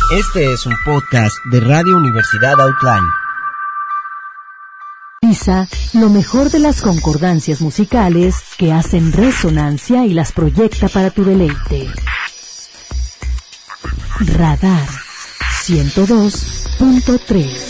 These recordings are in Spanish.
Este es un podcast de Radio Universidad Outline. Utiliza lo mejor de las concordancias musicales que hacen resonancia y las proyecta para tu deleite. Radar 102.3.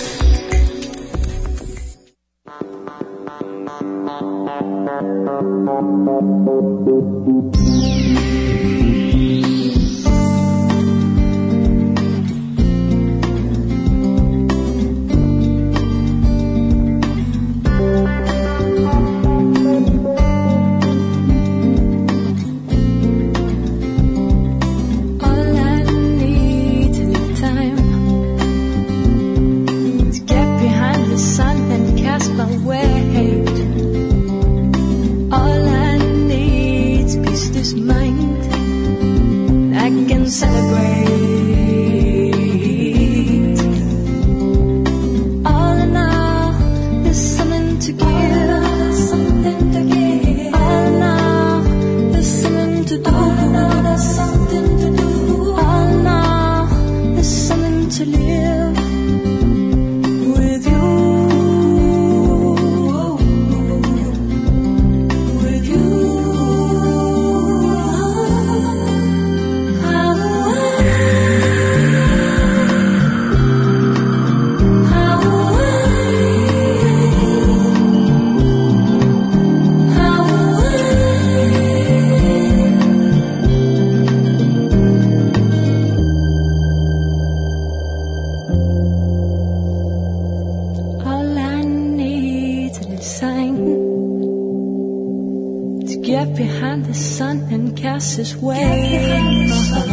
His way.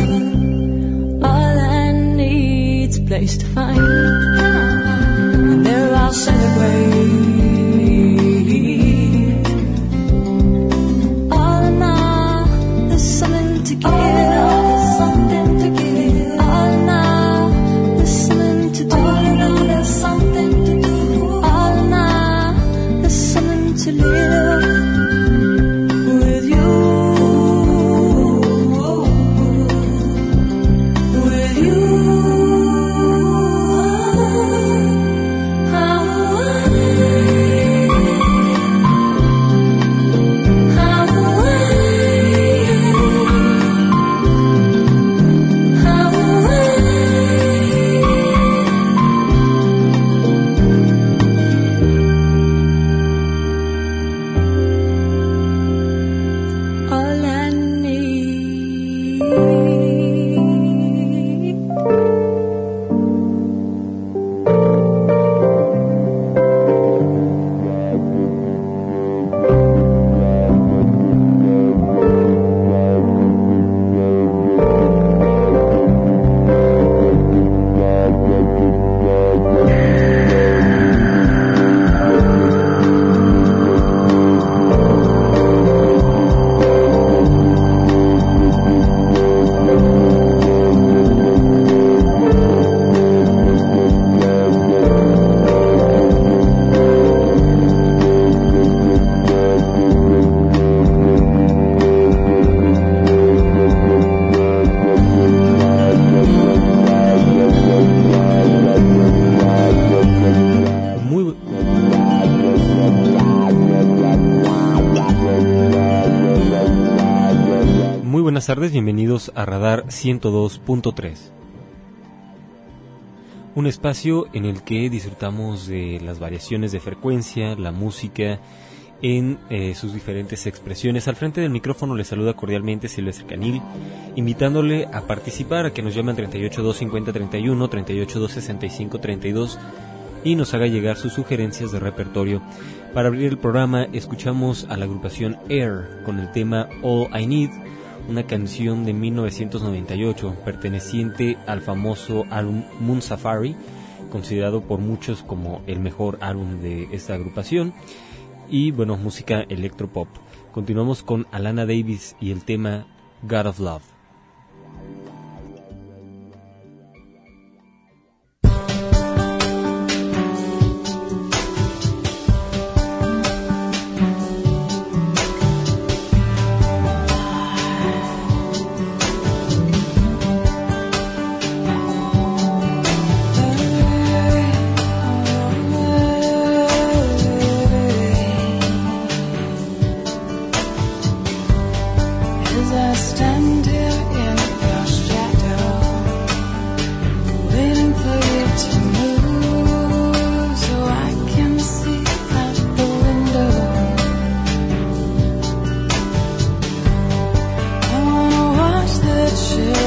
All I need's a place to find, and there I'll celebrate. All in all, there's something to give. There's something to give. All in all, there's something to do. All in all, there's something to do. All in all, there's something to live. Buenas tardes, bienvenidos a Radar 102.3, un espacio en el que disfrutamos de las variaciones de frecuencia, la música en sus diferentes expresiones. Al frente del micrófono les saluda cordialmente Silvestre Canil, invitándole a participar, a que nos llamen 38-250-31, 38-265-32 y nos haga llegar sus sugerencias de repertorio. Para abrir el programa escuchamos a la agrupación Air con el tema All I Need, una canción de 1998 perteneciente al famoso álbum Moon Safari, considerado por muchos como el mejor álbum de esta agrupación, y bueno, música electropop. Continuamos con Alana Davis y el tema God of Love.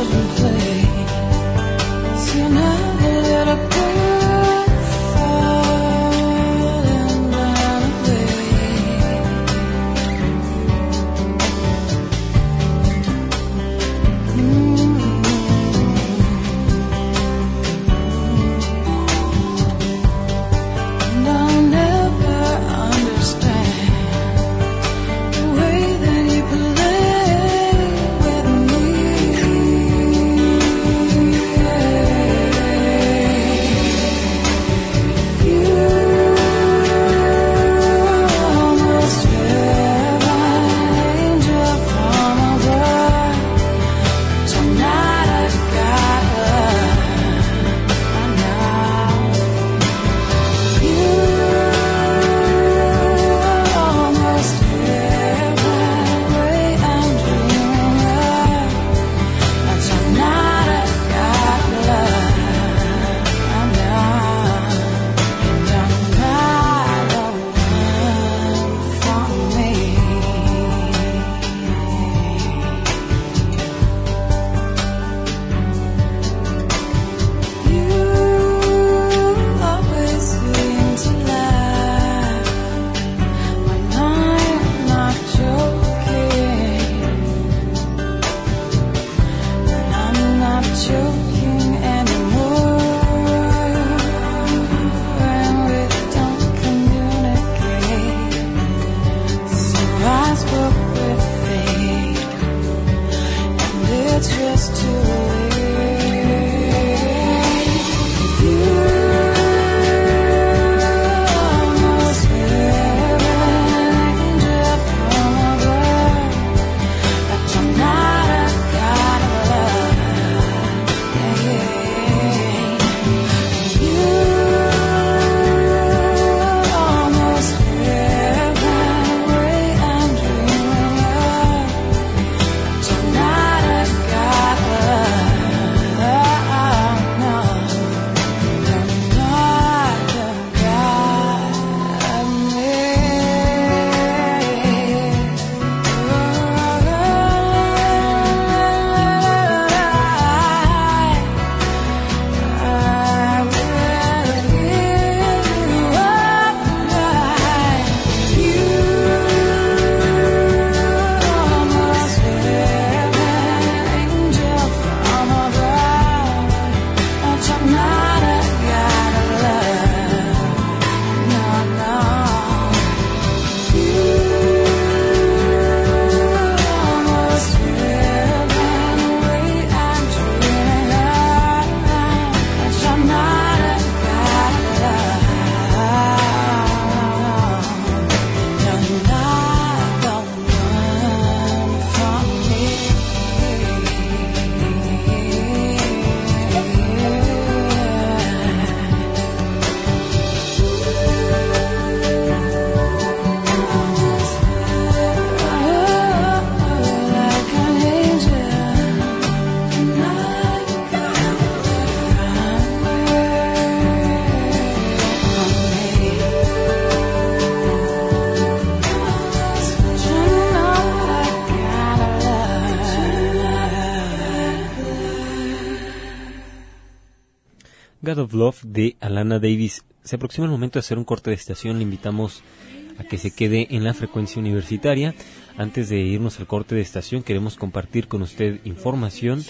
God of Love de Alana Davis. Se aproxima el momento de hacer un corte de estación. Le invitamos a que se quede en la frecuencia universitaria. Antes de irnos al corte de estación, queremos compartir con usted información.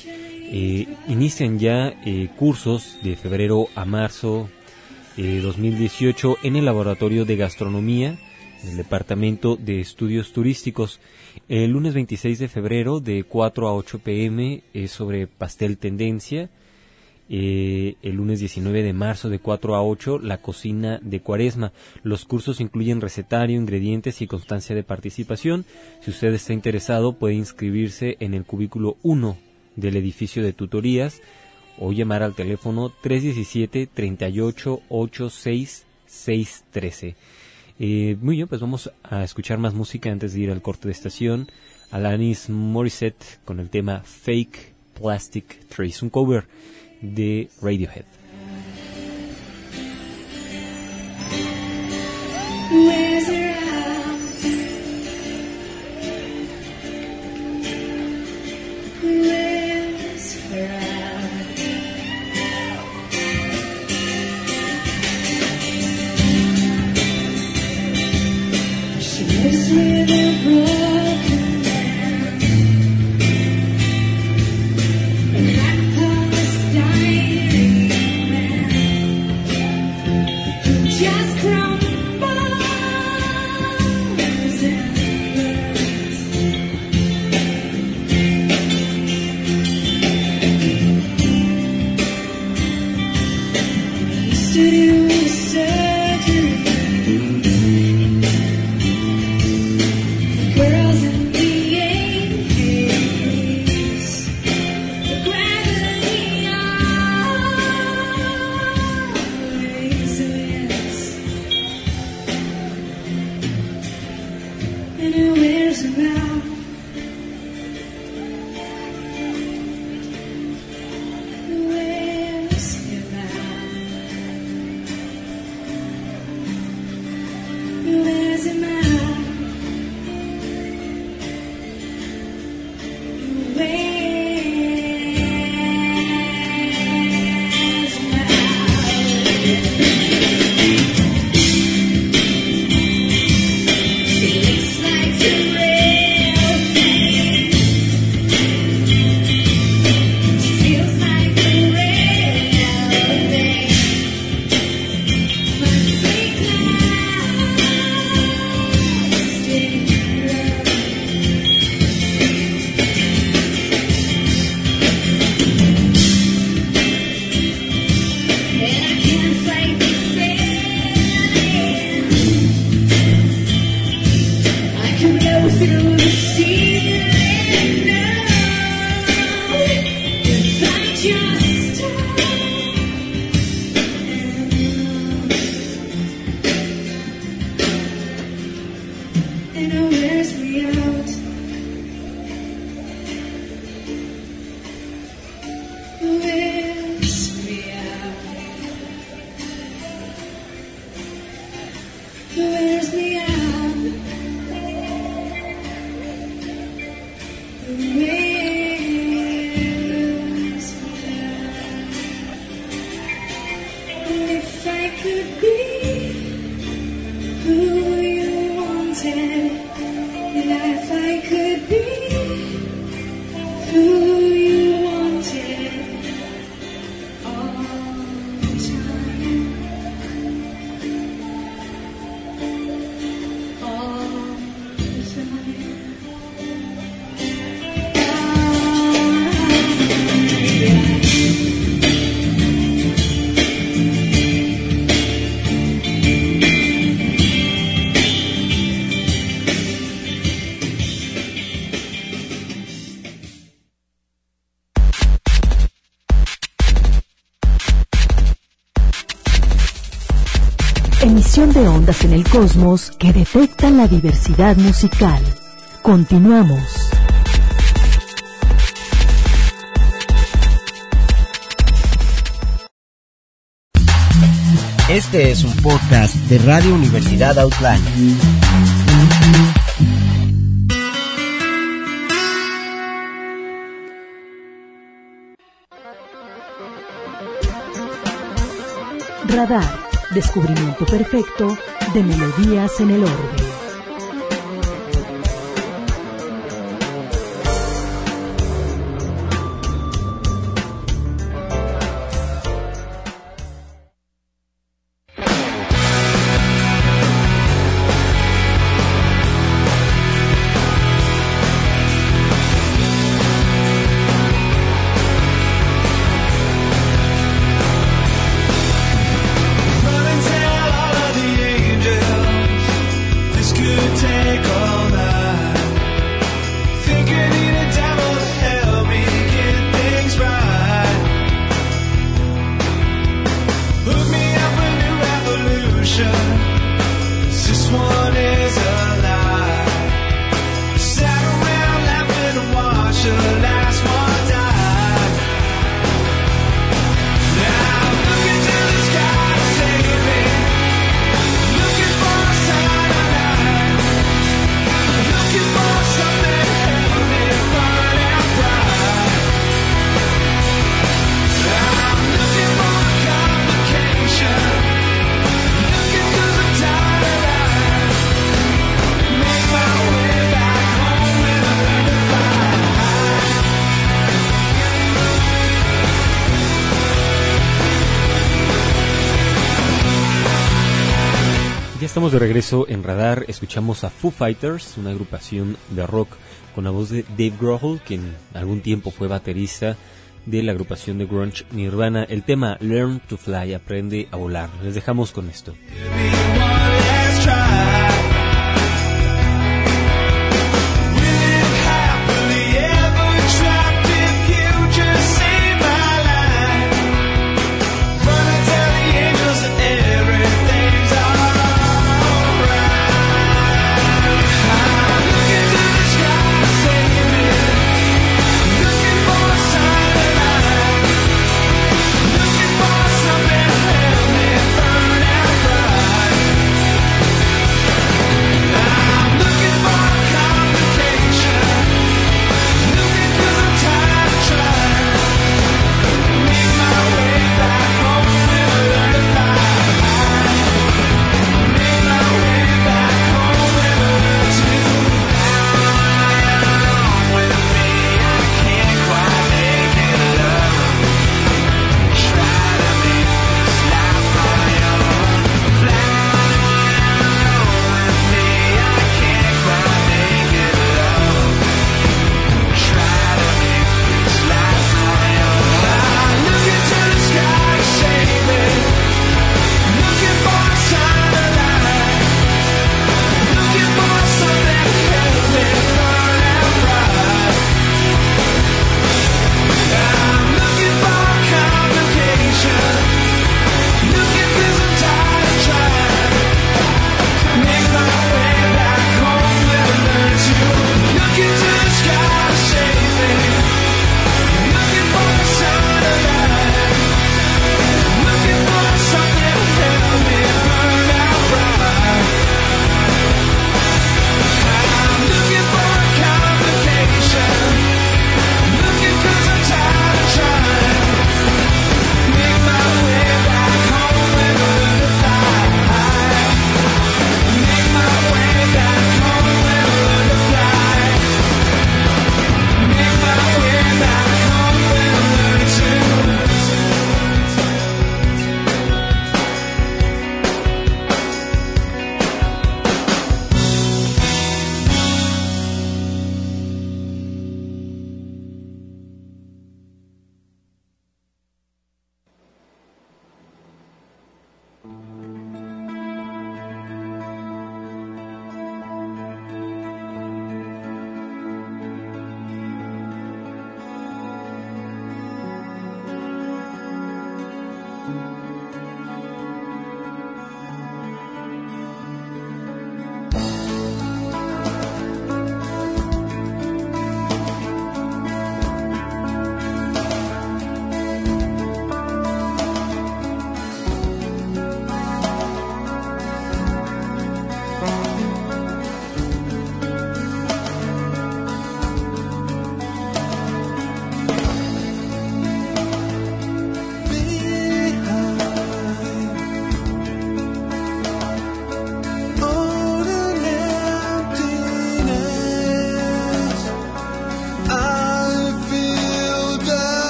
Inician ya cursos de febrero a marzo 2018 en el Laboratorio de Gastronomía del Departamento de Estudios Turísticos. El lunes 26 de febrero de 4 a 8 p.m. es sobre pastel tendencia. El lunes 19 de marzo de 4 a 8, la cocina de Cuaresma. Los cursos incluyen recetario, ingredientes y constancia de participación. Si usted está interesado, puede inscribirse en el cubículo 1 del edificio de tutorías o llamar al teléfono 317-3886-613. Muy bien, pues vamos a escuchar más música antes de ir al corte de estación. Alanis Morissette con el tema Fake Plastic Trees, un cover de Radiohead. Where's Emisión de ondas en el cosmos que detectan la diversidad musical. Continuamos. Este es un podcast de Radio Universidad Outline. Radar. Descubrimiento perfecto de melodías en el orbe. Estamos de regreso en Radar. Escuchamos a Foo Fighters, una agrupación de rock con la voz de Dave Grohl, quien algún tiempo fue baterista de la agrupación de grunge Nirvana, el tema Learn to Fly, aprende a volar. Les dejamos con esto.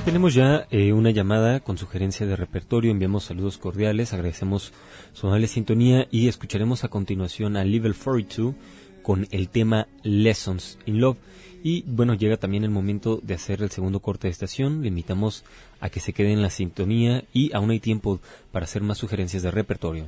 Tenemos ya una llamada con sugerencia de repertorio, enviamos saludos cordiales, agradecemos su amable sintonía y escucharemos a continuación a Level 42 con el tema Lessons in Love. Y bueno, llega también el momento de hacer el segundo corte de estación, le invitamos a que se quede en la sintonía y aún hay tiempo para hacer más sugerencias de repertorio.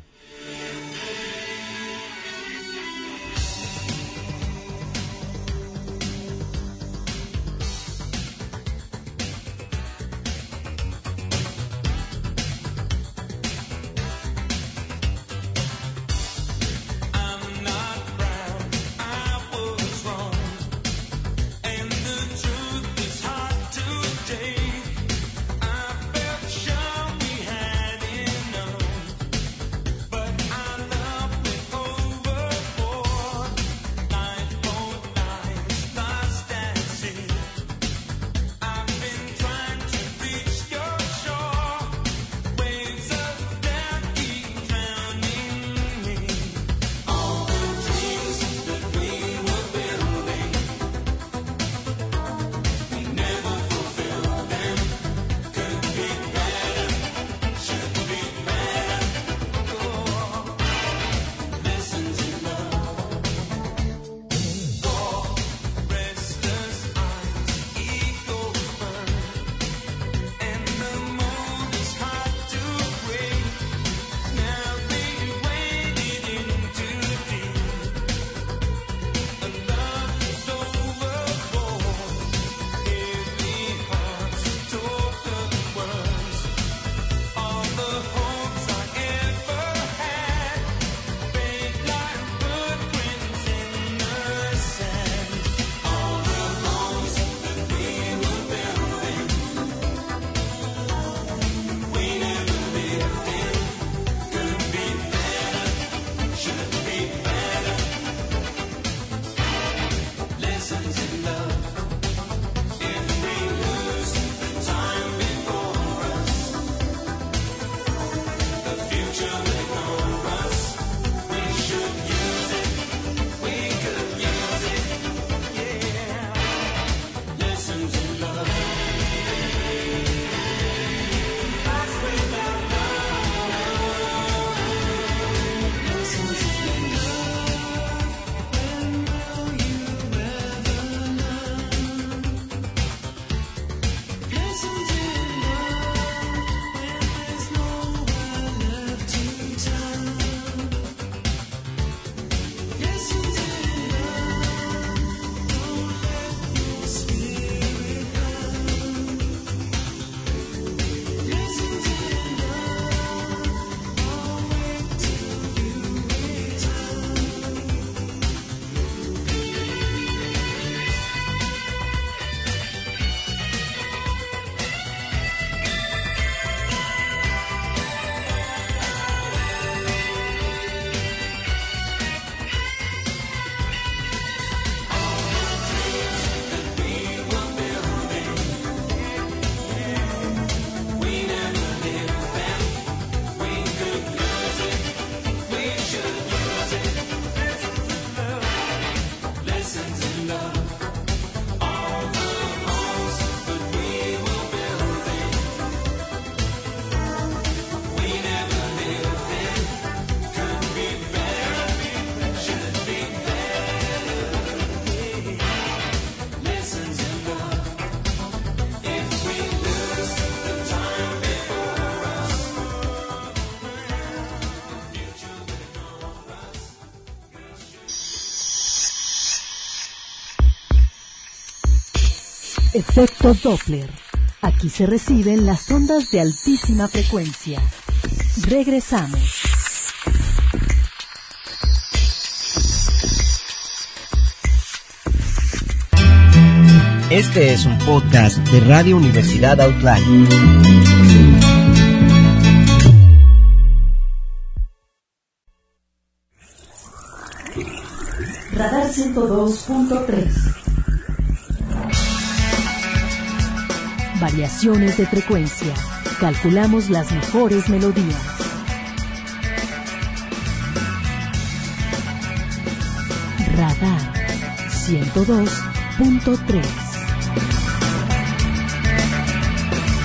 Efecto Doppler. Aquí se reciben las ondas de altísima frecuencia. Regresamos. Este es un podcast de Radio Universidad Outline. Radar 102.3. Variaciones de frecuencia. Calculamos las mejores melodías. Radar 102.3.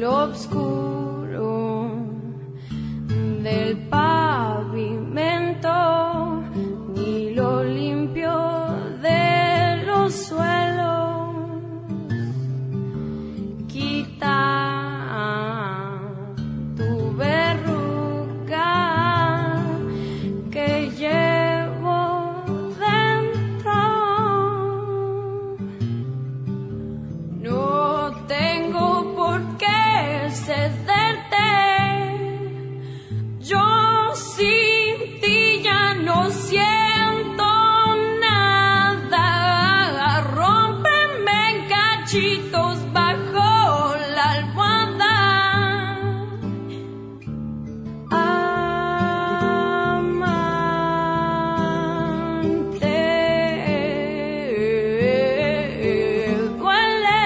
lo oscuro del pavimento, ni lo limpio de los suelos. Quita tu verruga que llevo dentro. No tengo por qué cederte. Yo sin ti ya no siento nada. Rómpeme en cachitos bajo la almohada. Amante, duele.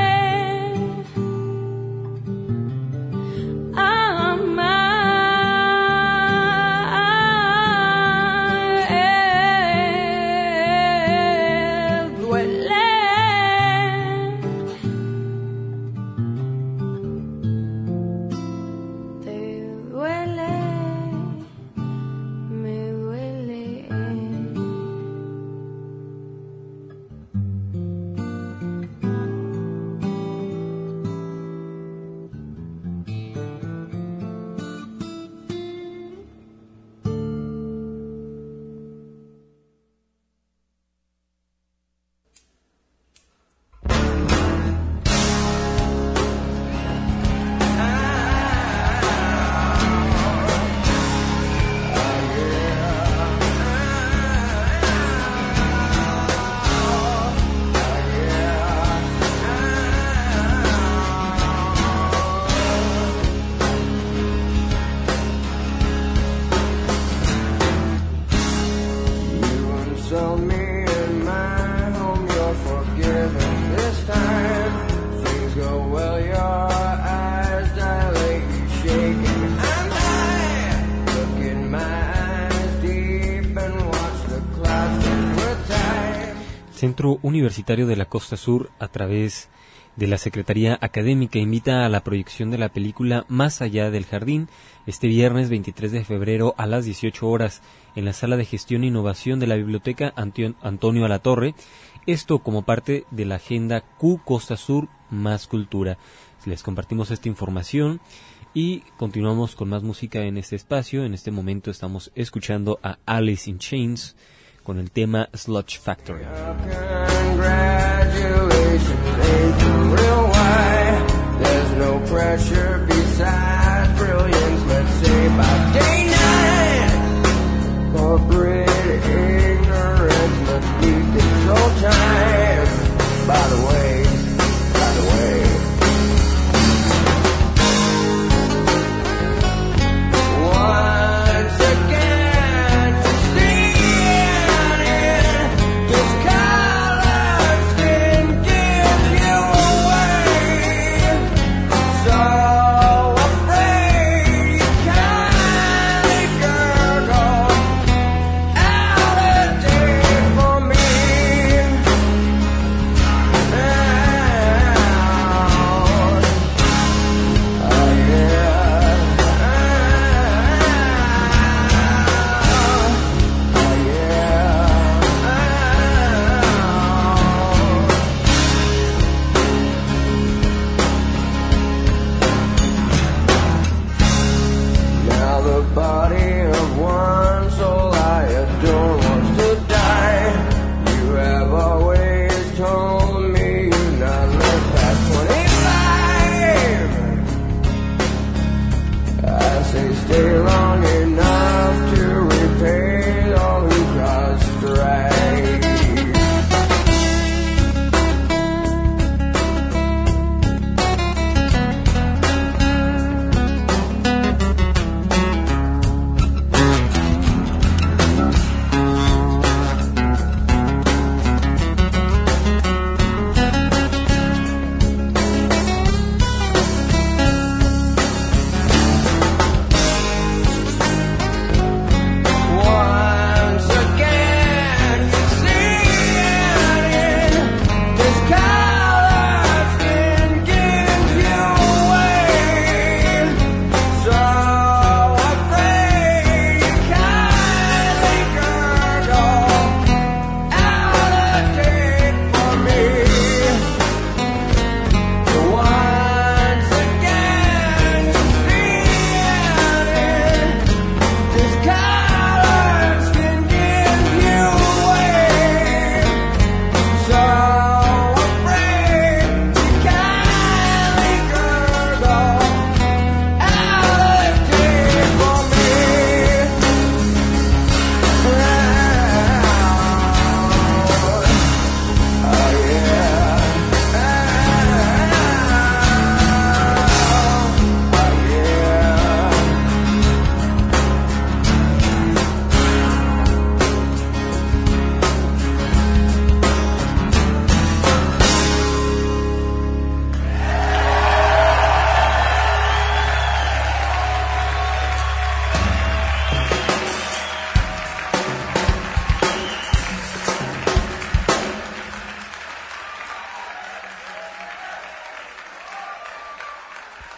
Centro Universitario de la Costa Sur, a través de la Secretaría Académica, invita a la proyección de la película Más allá del jardín, este viernes 23 de febrero a las 18 horas, en la Sala de Gestión e Innovación de la Biblioteca Antonio Alatorre, esto como parte de la Agenda Q Costa Sur Más Cultura. Les compartimos esta información y continuamos con más música en este espacio. En este momento estamos escuchando a Alice in Chains con el tema Sludge Factory. Congratulations, ain't the real why. There's no pressure besides brilliance, let's say by day night. Corporate ignorance, let's be control time. By the way, once again, seeing in this colored skin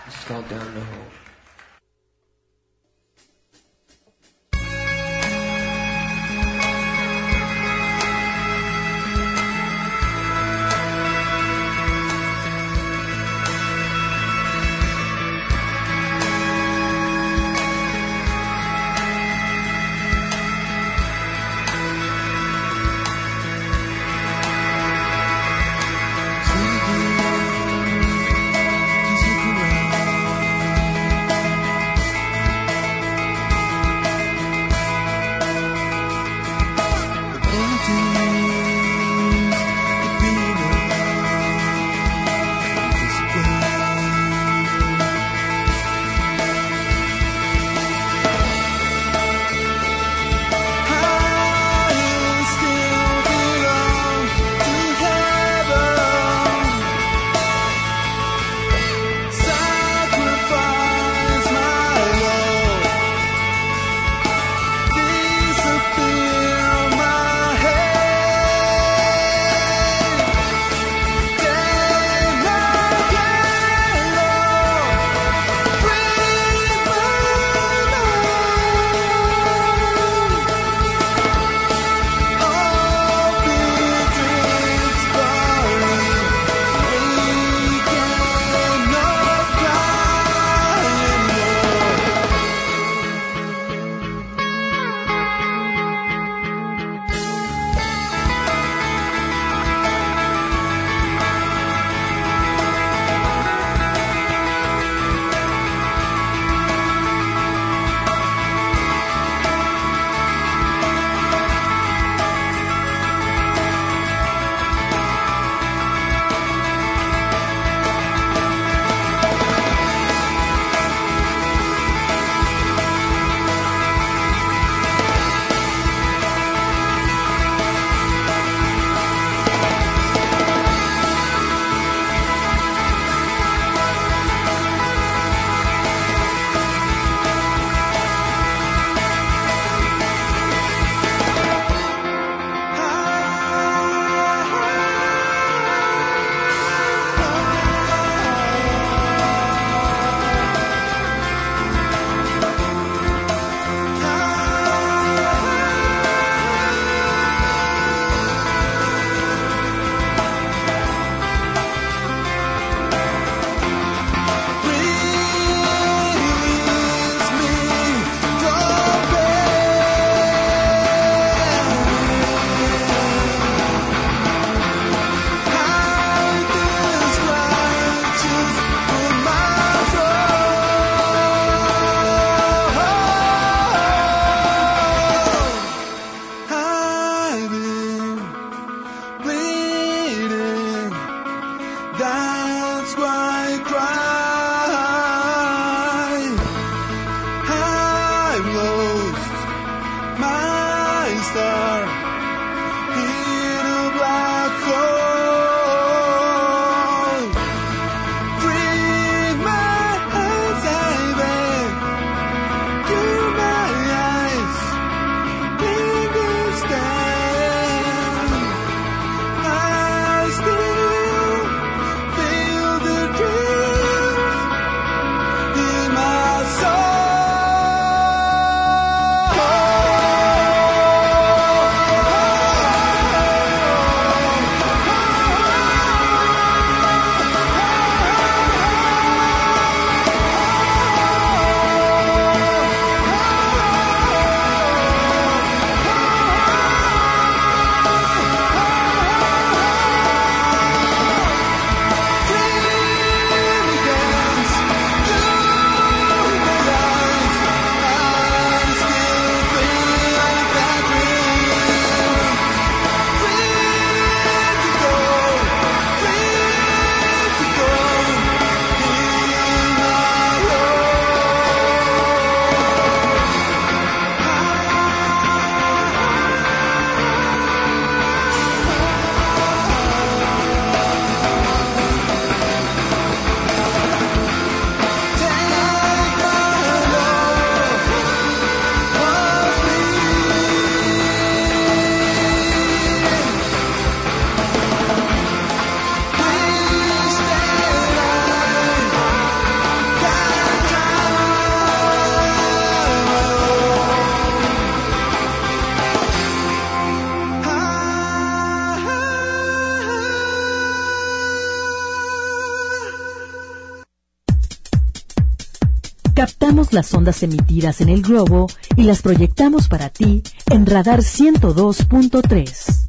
This is called Down the Hole. Captamos las ondas emitidas en el globo y las proyectamos para ti en Radar 102.3.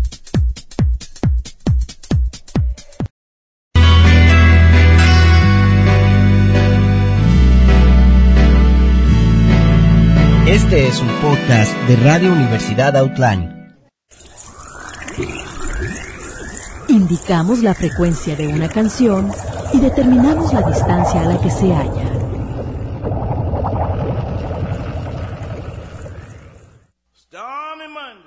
Este es un podcast de Radio Universidad Outline. Indicamos la frecuencia de una canción y determinamos la distancia a la que se halla. Stormy Monday.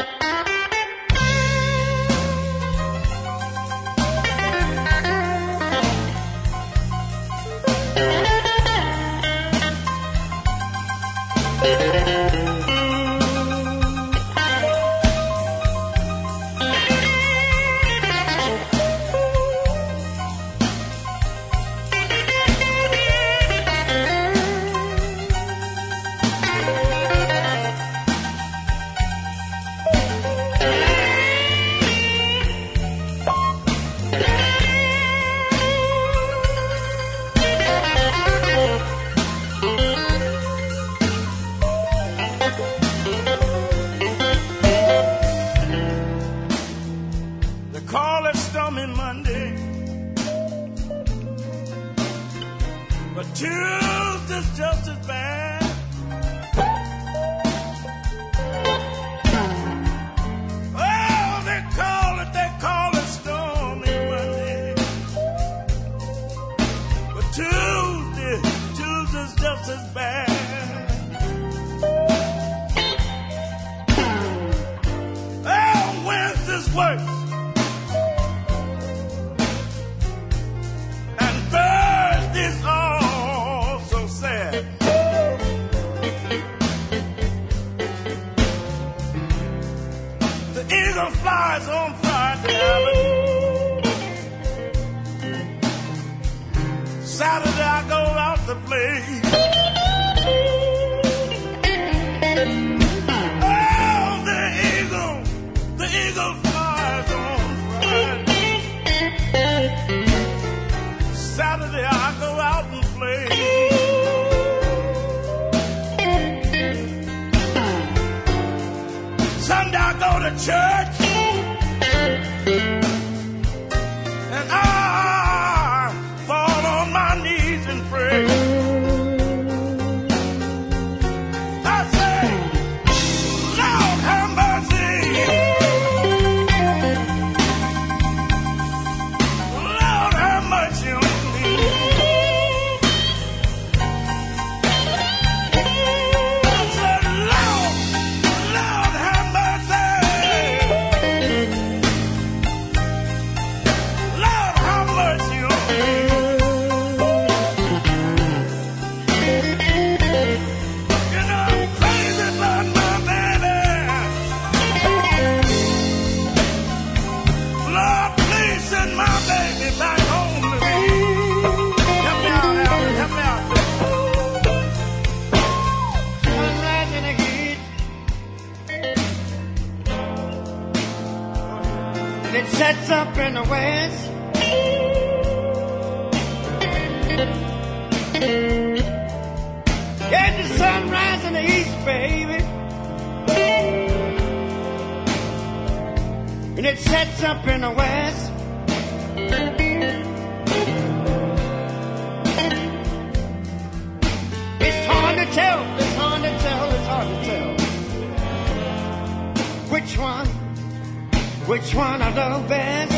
Which one I love best?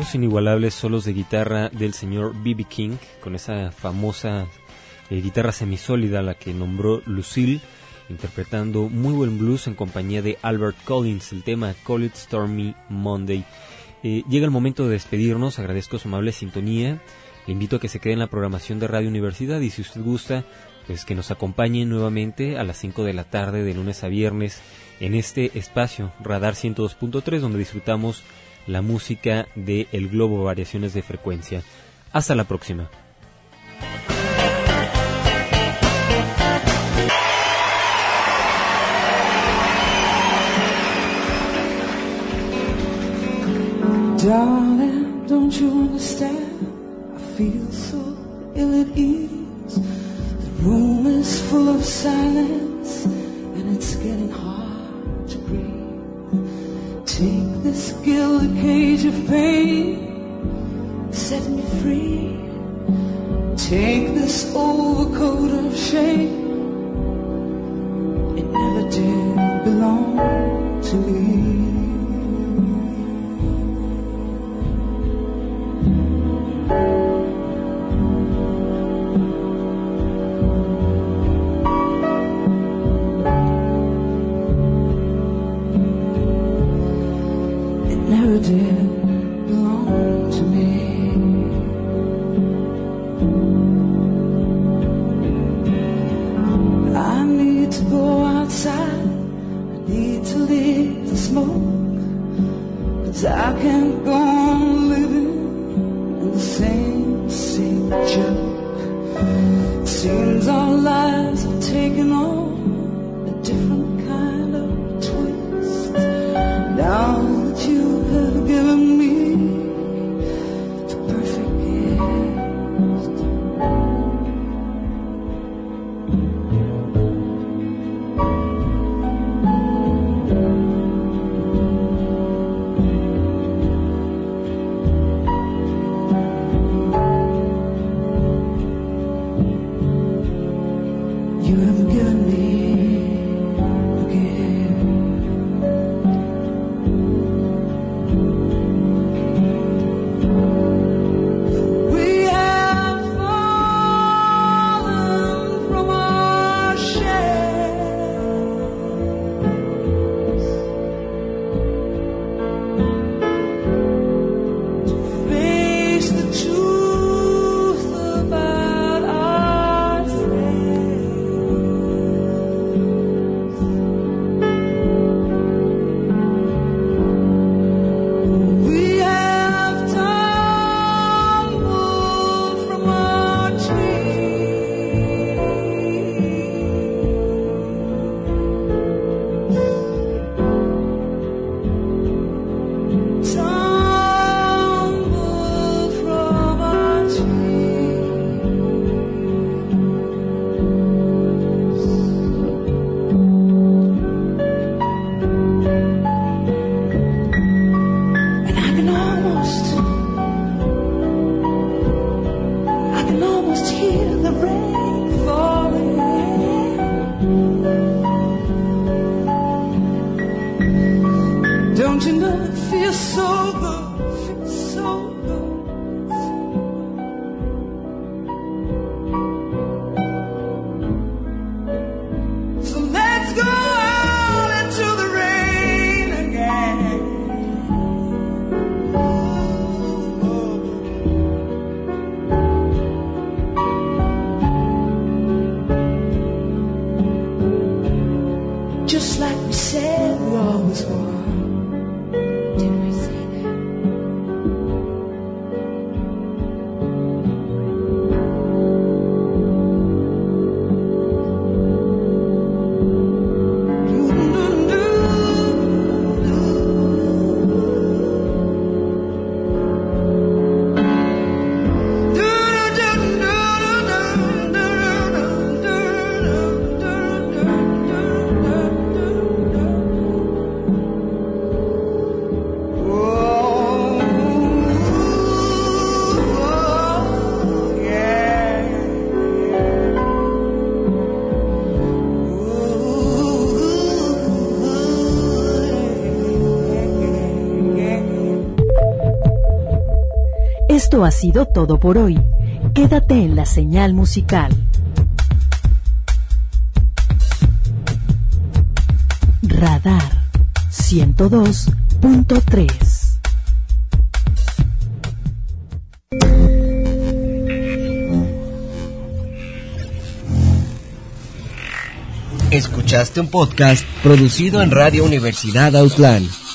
Los inigualables solos de guitarra del señor B.B. King, con esa famosa guitarra semisólida a la que nombró Lucille, interpretando muy buen blues en compañía de Albert Collins, el tema Call It Stormy Monday. Llega el momento de despedirnos, agradezco su amable sintonía, le invito a que se quede en la programación de Radio Universidad y si usted gusta, pues que nos acompañe nuevamente a las 5 de la tarde de lunes a viernes en este espacio Radar 102.3, donde disfrutamos la música de El Globo, variaciones de frecuencia. Hasta la próxima. Darling, don't you understand? I feel so ill at ease. The room is full of silence, and it's getting hard to breathe. Take this gilded cage of pain, set me free. Take this overcoat of shame, it never did belong to me. Never did belong to me. I need to go outside, I need to leave the smoke, 'cause I can't go on living in the same joke. It seems our lives have taken on a different kind of twist. Now you have given me the perfect gift. You have given me the gift. Don't you know it feels so good, feels so good. So let's go out into the rain again. Just like we said we always would. Esto ha sido todo por hoy. Quédate en la señal musical. Radar 102.3. Escuchaste un podcast producido en Radio Universidad Autlán.